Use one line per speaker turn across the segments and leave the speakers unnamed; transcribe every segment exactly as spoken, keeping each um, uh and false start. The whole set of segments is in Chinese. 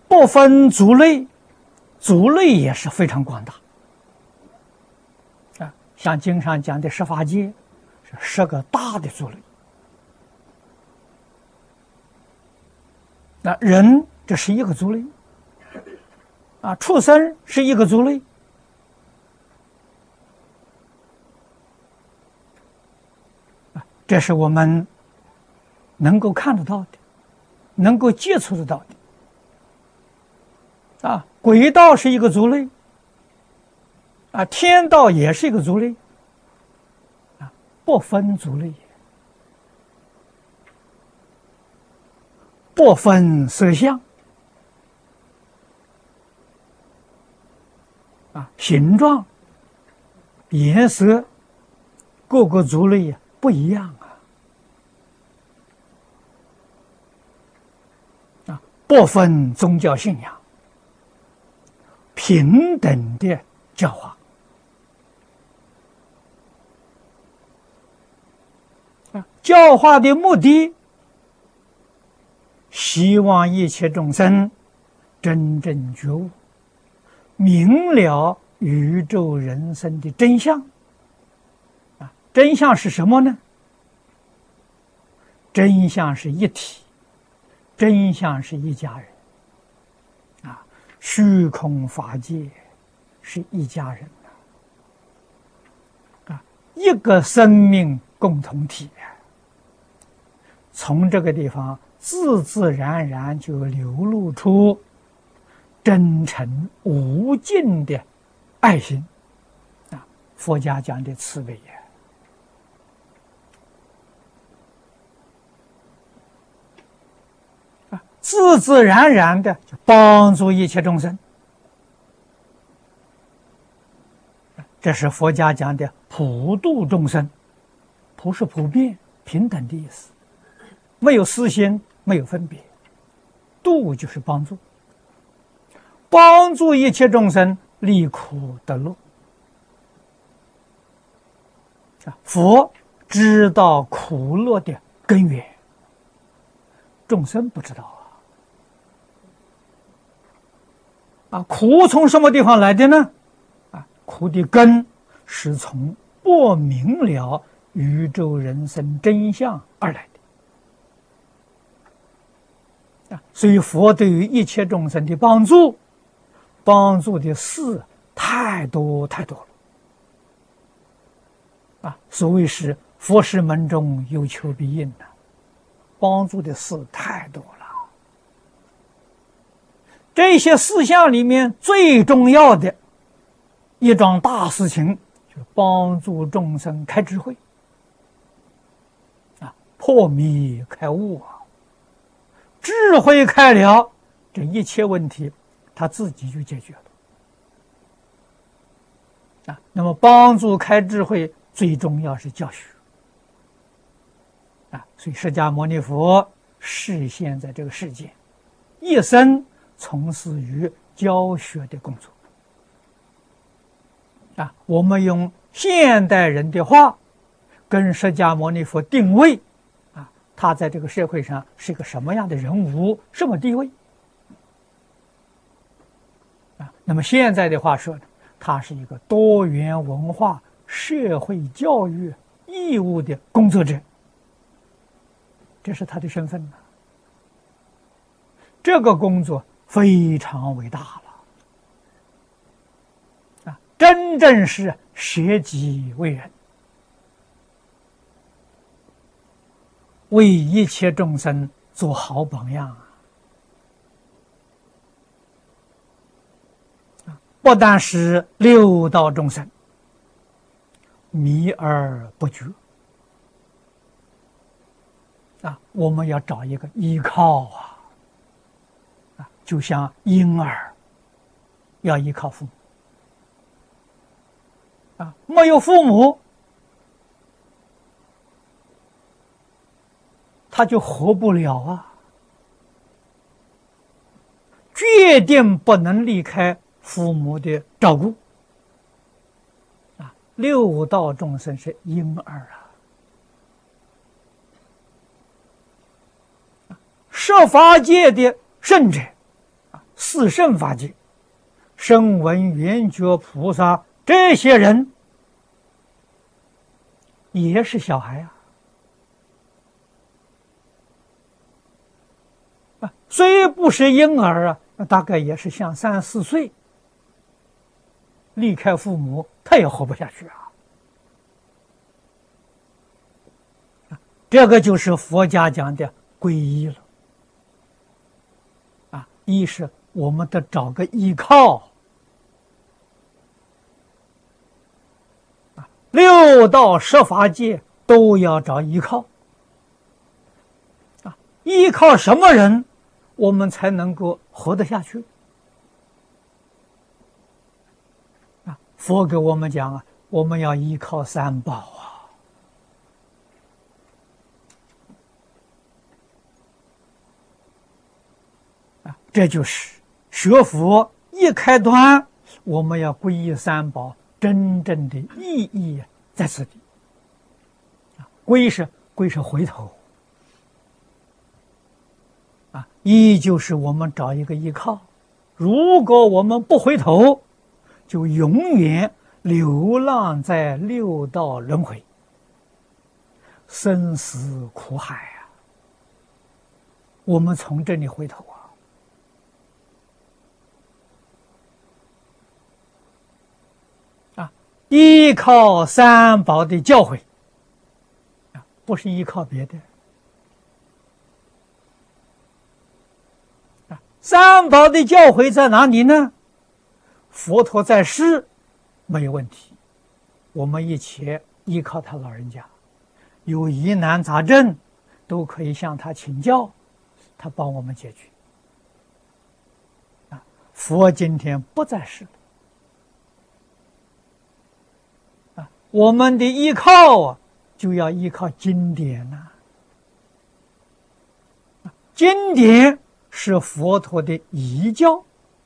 不分族类，族类也是非常广大啊。像经上讲的十法界，是十个大的族类。那人这是一个族类啊，畜生是一个族类啊，这是我们能够看得到的，能够接触得到的。啊，鬼道是一个族类，啊，天道也是一个族类，啊，不分族类也，不分色相，啊，形状、颜色，各个族类也不一样啊，啊，不分宗教信仰。平等的教化啊，教化的目的，希望一切众生真正觉悟，明了宇宙人生的真相。啊，真相是什么呢？真相是一体，真相是一家人。虚空法界是一家人啊，一个生命共同体。从这个地方自自然然就流露出真诚无尽的爱心啊，佛家讲的慈悲也。自自然然的就帮助一切众生，这是佛家讲的普度众生。普是普遍平等的意思，没有私心，没有分别。度就是帮助，帮助一切众生离苦得乐。佛知道苦乐的根源，众生不知道啊。啊，苦从什么地方来的呢？啊，苦的根是从不明了宇宙人生真相而来的。啊，所以佛对于一切众生的帮助，帮助的事太多太多了。啊，所谓是佛事门中有求必应的，帮助的事太多了。这些事项里面最重要的一桩大事情，就是帮助众生开智慧啊，破迷开悟啊，智慧开了，这一切问题他自己就解决了啊。那么帮助开智慧最重要是教学啊，所以释迦牟尼佛示现在这个世界，一生从事于教学的工作啊。我们用现代人的话跟释迦牟尼佛定位啊，他在这个社会上是一个什么样的人物，什么地位啊？那么现在的话说呢，他是一个多元文化社会教育义务的工作者，这是他的身份呢。这个工作非常伟大了啊！真正是舍己为人，为一切众生做好榜样啊！不但是六道众生迷而不觉啊，我们要找一个依靠啊！就像婴儿要依靠父母啊，没有父母他就活不了啊，决定不能离开父母的照顾啊。六道众生是婴儿啊，设法界的圣者四圣法界，声闻缘觉菩萨这些人也是小孩啊，啊，虽不是婴儿啊，那大概也是像三四岁，离开父母，他也活不下去啊。这个就是佛家讲的皈依了。啊，一是我们得找个依靠。啊，六道十法界都要找依靠。啊，依靠什么人，我们才能够活得下去？啊，佛给我们讲啊，我们要依靠三宝啊。这就是学佛一开端，我们要皈依三宝，真正的意义在此地。皈是皈是回头，啊，依就是我们找一个依靠。如果我们不回头，就永远流浪在六道轮回，生死苦海啊！我们从这里回头啊！依靠三宝的教诲，不是依靠别的。三宝的教诲在哪里呢？佛陀在世没有问题，我们一起依靠他老人家，有疑难杂症都可以向他请教，他帮我们解决。啊，佛今天不在世了。我们的依靠啊，就要依靠经典呐、啊。经典是佛陀的遗教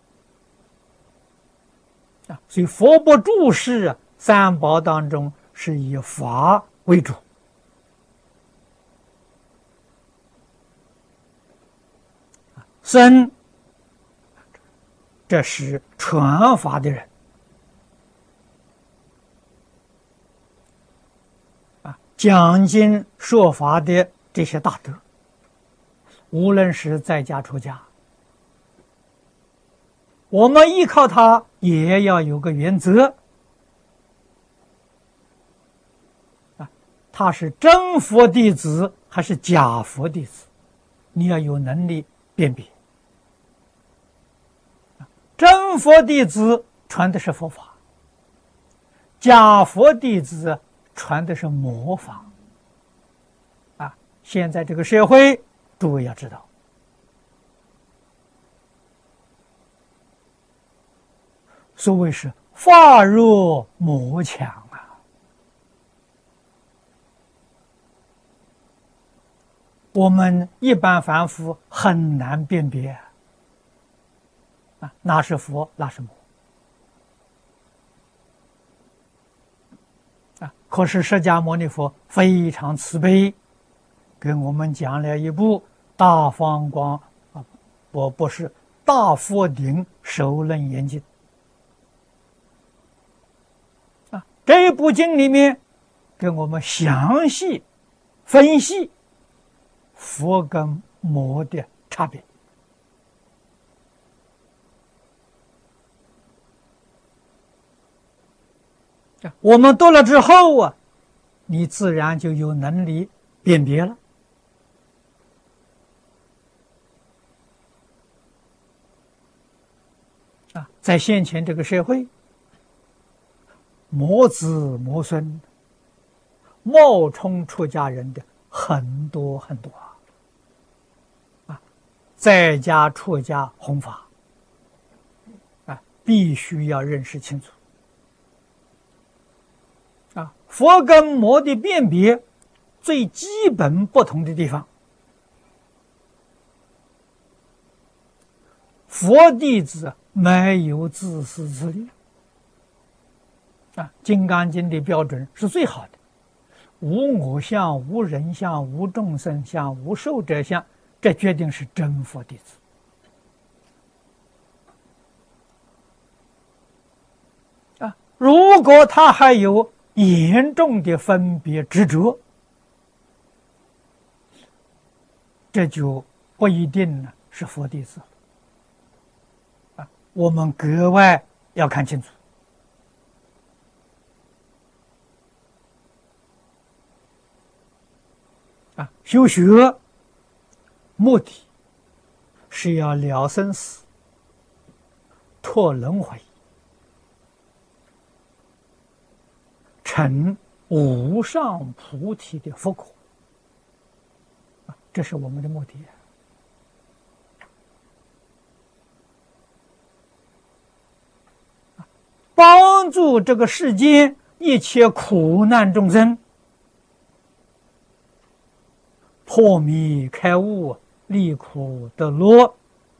啊，所以佛不住世啊，三宝当中是以法为主。僧，这是传法的人。讲经说法的这些大德，无论是在家出家，我们依靠他也要有个原则啊，他是真佛弟子还是假佛弟子，你要有能力辨别。真佛弟子传的是佛法，假佛弟子传的是模仿啊！现在这个社会，诸位要知道，所谓是法弱魔强啊。我们一般凡夫很难辨别啊，哪是佛，哪是魔。可是释迦牟尼佛非常慈悲，给我们讲了一部大方光啊，我不是大佛顶首楞严经啊，这一部经里面给我们详细分析佛跟魔的差别。我们读了之后啊，你自然就有能力辨别了。啊，在现前这个社会，魔子魔孙、冒充出家人的很多很多啊！啊，在家出家弘法啊，必须要认识清楚。啊，佛跟魔的辨别最基本不同的地方，佛弟子没有自私自利啊，《金刚经》的标准是最好的，无我相、无人相、无众生相、无寿者相，这决定是真佛弟子如果他还有严重的分别执着，这就不一定呢是佛弟子啊，我们格外要看清楚啊。修学目的是要了生死、脱轮回、成无上菩提的佛果，这是我们的目的。帮助这个世间一切苦难众生破迷开悟，离苦得乐，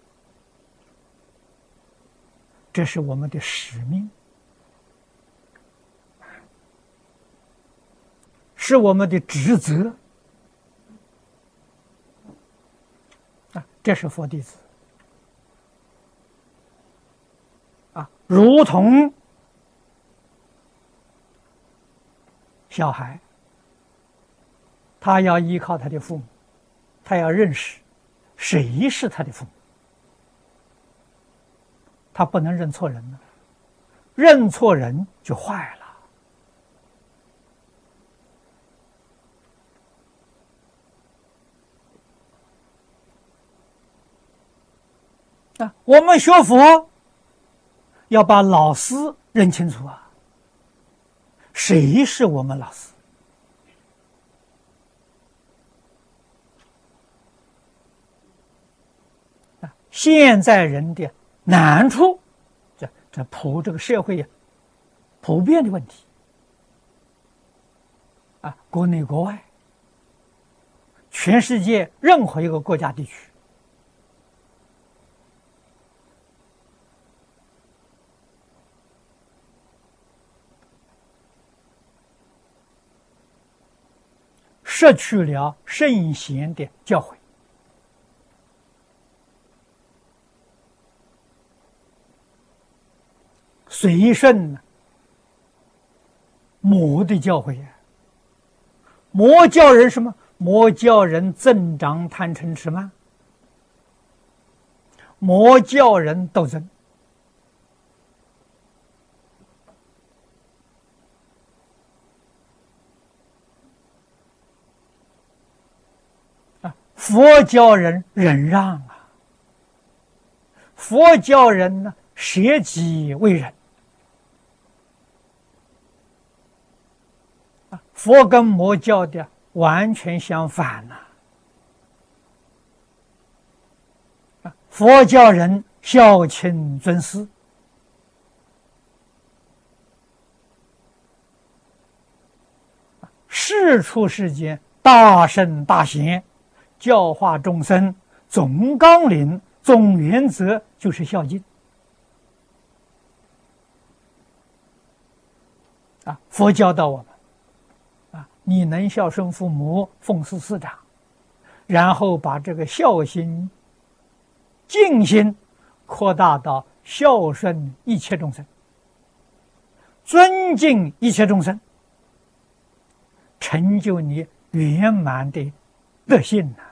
这是我们的使命，是我们的职责啊！这是佛弟子啊，如同小孩，他要依靠他的父母，他要认识谁是他的父母，他不能认错人了，认错人就坏了。啊，我们学佛要把老师认清楚啊，谁是我们老师？啊，现在人的难处，这这普这个社会普遍的问题啊，国内国外，全世界任何一个国家地区。失去了圣贤的教诲，随顺魔的教诲呀。魔教人什么？魔教人增长贪嗔痴慢，魔教人斗争。佛教人忍让啊，佛教人呢舍己为人啊，佛跟魔教的完全相反呐、啊。佛教人孝亲尊师，世出世间大圣大贤。教化众生，总纲领、总原则就是孝敬啊！佛教导我们啊，你能孝顺父母、奉事师长，然后把这个孝心、敬心扩大到孝顺一切众生，尊敬一切众生，成就你圆满的德性呐、啊！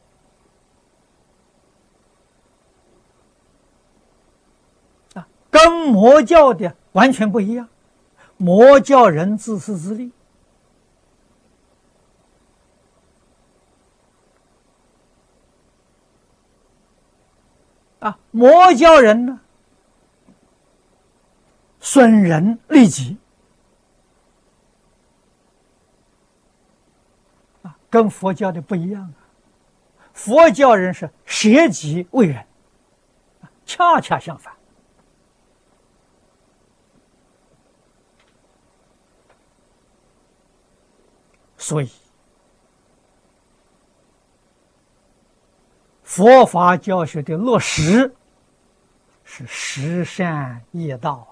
跟魔教的完全不一样，魔教人自私自利啊，魔教人呢损人利己啊，跟佛教的不一样啊，佛教人是舍己为人，恰恰相反。所以，佛法教学的落实是十善业道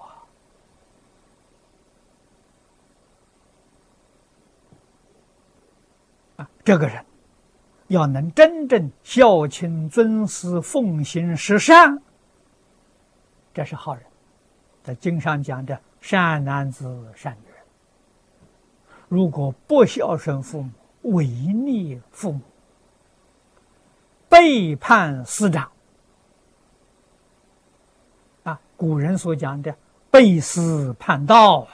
啊！啊，这个人要能真正孝亲尊师、奉行十善，这是好人在经上讲的善男子、善女人，如果不孝顺父母，违逆父母，背叛师长，啊，古人所讲的背师叛道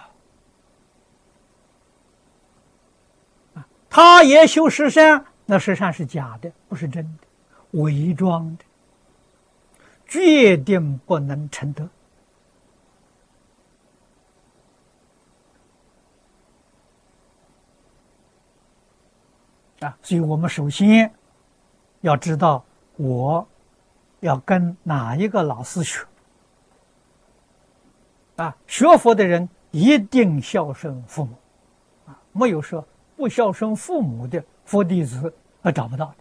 啊，他也修十善，那十善是假的，不是真的，伪装的，决定不能成德。啊，所以我们首先要知道，我要跟哪一个老师学。啊，学佛的人一定孝顺父母，啊，没有说不孝顺父母的佛弟子，啊，找不到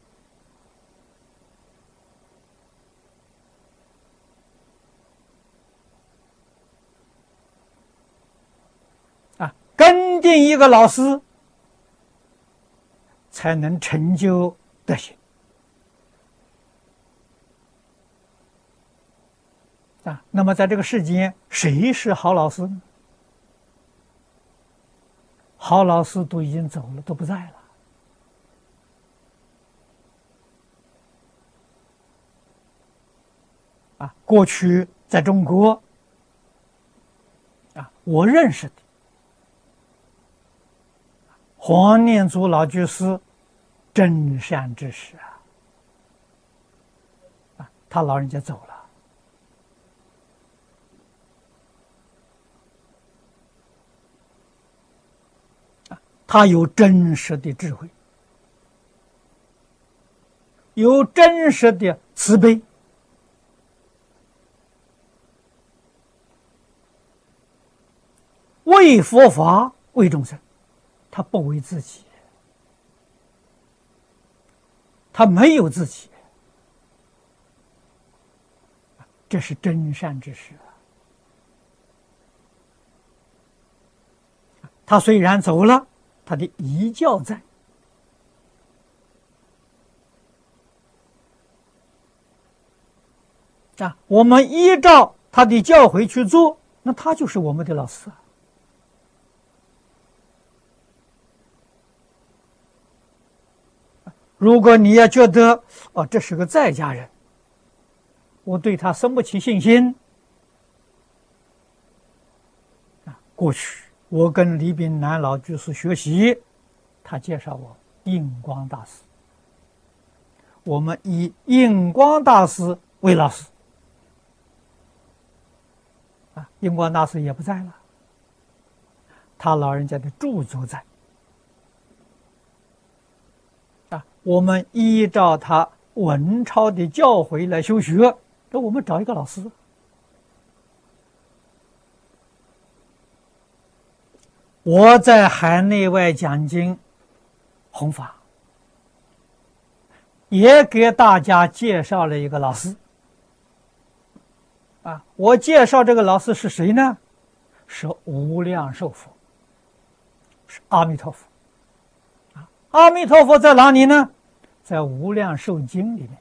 的。啊，跟定一个老师，才能成就德行。啊，那么在这个世间，谁是好老师呢？好老师都已经走了，都不在了。啊，过去在中国，啊，我认识的黄念祖老居士，真善之士啊！啊，他老人家走了。他有真实的智慧，有真实的慈悲，为佛法，为众生，他不为自己，他没有自己，这是真善之士啊！他虽然走了，他的遗教在。啊，我们依照他的教诲去做，那他就是我们的老师啊。如果你要觉得哦，这是个在家人，我对他生不起信心啊。过去我跟李炳南老居士学习，他介绍我印光大师，我们以印光大师为老师啊。印光大师也不在了，他老人家的著作在啊。我们依照他文钞的教诲来修学，那我们找一个老师。我在海内外讲经弘法，也给大家介绍了一个老师啊。我介绍这个老师是谁呢？是无量寿佛，是阿弥陀佛啊。阿弥陀佛在哪里呢？在无量寿经里面。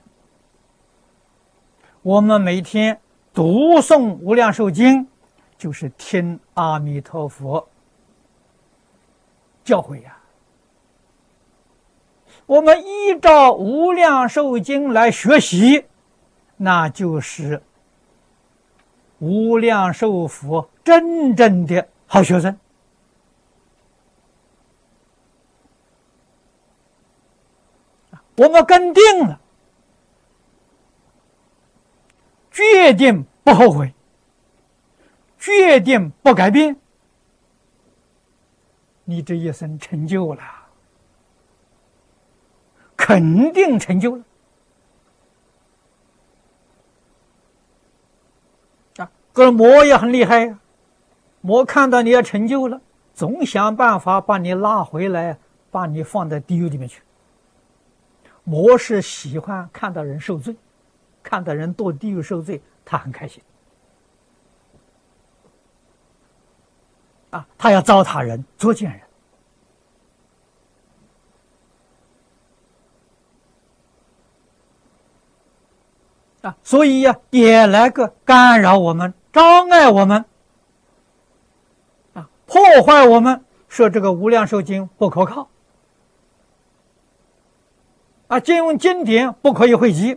我们每天读诵无量寿经，就是听阿弥陀佛教诲呀、啊。我们依照无量寿经来学习，那就是无量寿佛真正的好学生。我们跟定了，决定不后悔，决定不改变，你这一生成就了，肯定成就了啊！这魔也很厉害呀、啊，魔看到你要成就了，总想办法把你拉回来，把你放在地狱里面去。魔是喜欢看到人受罪，看到人堕地狱受罪，他很开心啊！他要糟蹋人，作践人啊！所以呀、啊，也来个干扰我们障碍我们，啊，破坏我们，说这个无量寿经不可靠，啊，经经典不可以汇集，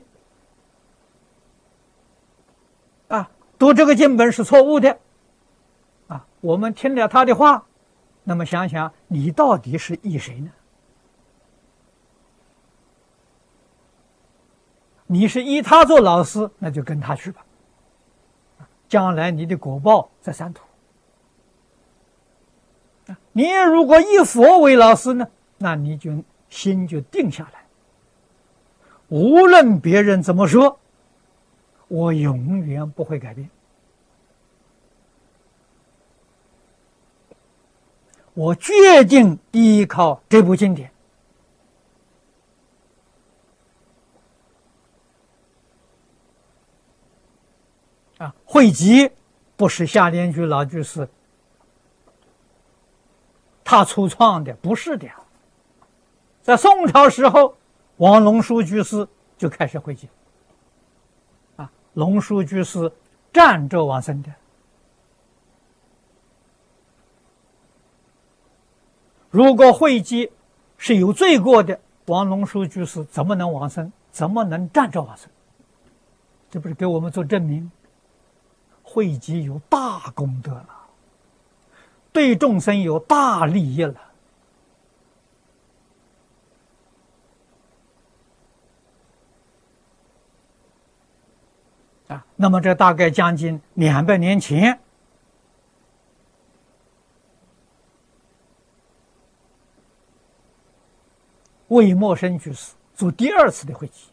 啊，读这个经本是错误的，啊，我们听了他的话，那么想想你到底是依谁呢？你是依他做老师，那就跟他去吧，将来你的果报在三途。你如果以佛为老师呢，那你就心就定下来，无论别人怎么说，我永远不会改变，我决定依靠这部经典。啊，汇集不是夏莲居老居士他初创的，不是的。在宋朝时候，王龙书居士就开始汇集。啊，龙书居士战着往生的。如果汇集是有罪过的，王龙书居士怎么能往生？怎么能战着往生？这不是给我们做证明？汇集有大功德了，对众生有大利益了。啊，那么这大概将近两百年前，魏默生居士做第二次的汇集。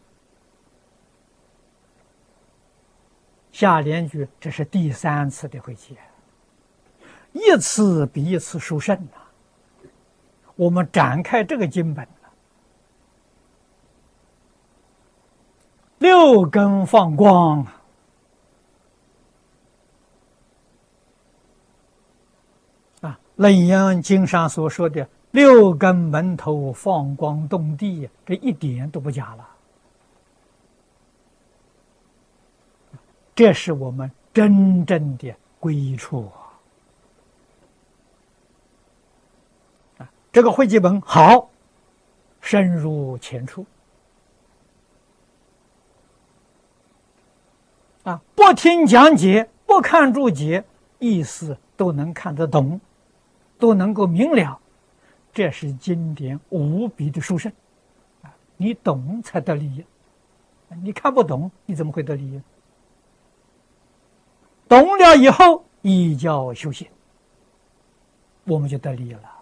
夏莲居这是第三次的汇集，一次比一次殊胜啊！我们展开这个经本，六根放光啊！楞严经上所说的六根门头放光动地，这一点都不假了。这是我们真正的皈依处啊！这个汇集本好，深入浅出啊！不听讲解，不看注解，意思都能看得懂，都能够明了。这是经典无比的殊胜啊！你懂才得利益，你看不懂，你怎么会得利益？懂了以后，依教修行，我们就得利益了。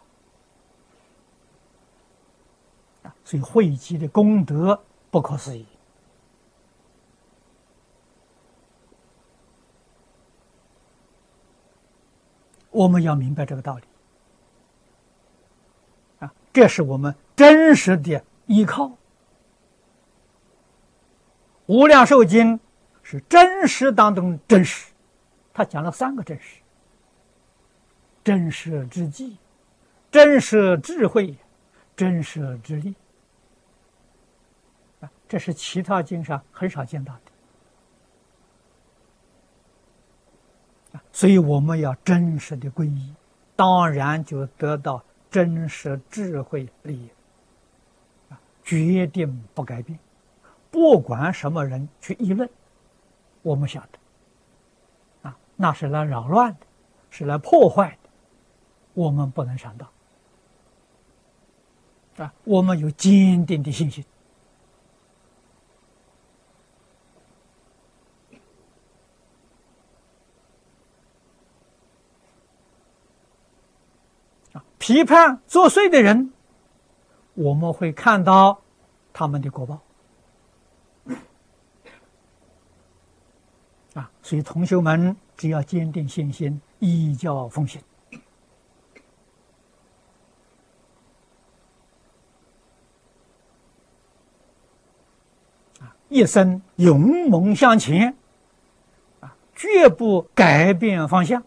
所以汇集的功德不可思议。我们要明白这个道理啊，这是我们真实的依靠。无量寿经是真实当中真实。他讲了三个真实：真实之际、真实智慧、真实之力。啊，这是其他经上很少见到的。啊，所以我们要真实的皈依，当然就得到真实智慧利益。啊，决定不改变，不管什么人去议论，我们晓得。那是来扰乱的，是来破坏的，我们不能上当啊！我们有坚定的信心啊！批判作祟的人，我们会看到他们的果报啊！所以同学们只要坚定信心，依教奉行，啊，一生勇猛向前，啊，绝不改变方向。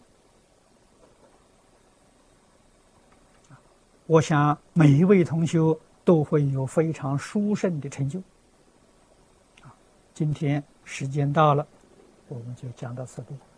我想每一位同修都会有非常殊胜的成就。啊，今天时间到了，我们就讲到此地。